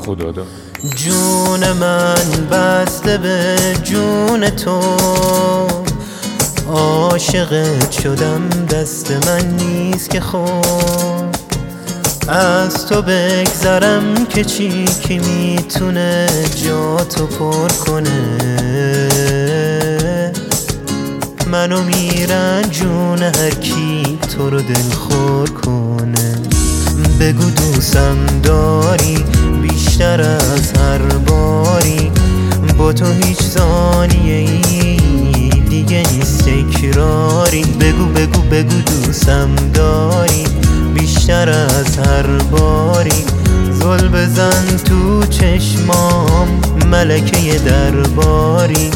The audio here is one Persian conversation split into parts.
خدا. جون من بسته به جون تو، عاشقت شدم دست من نیست که خود از تو بگذرم که چی کی میتونه جاتو پر کنه. منو میرنجونه هر کی تو رو دلخور کنه. بگو دوستم داری بیشتر از هر باری، با تو هیچ ثانیه ای دیگه نیست تکراری. بگو بگو بگو دوستم داری بیشتر از هر باری، زل بزن تو چشمام ملکه درباری.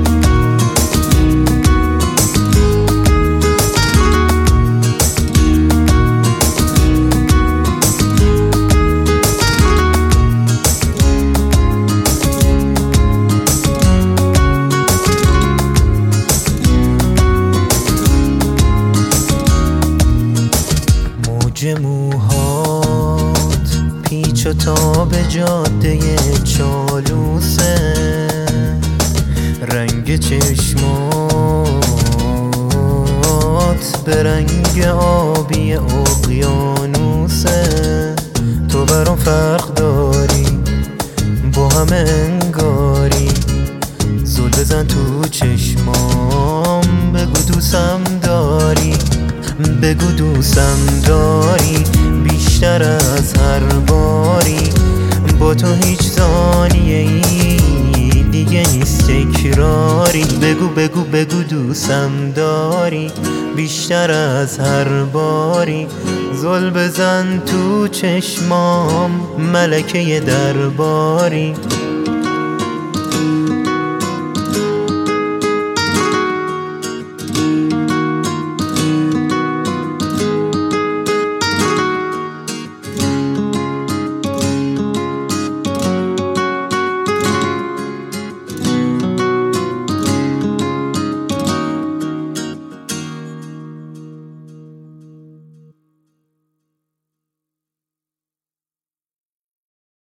موهات پیچ و تاب جاده چالوسه، رنگ چشمات به رنگ آبی اقیانوسه. تو برام فرق داری با همه انگاری، زل بزن تو چشمام بگو دوستم داری. بگو دوستم داری بیشتر از هر باری، با تو هیچ ثانیه ای دیگه نیست تکراری. بگو بگو بگو دوستم داری بیشتر از هر باری، زل بزن تو چشمام ملکه درباری.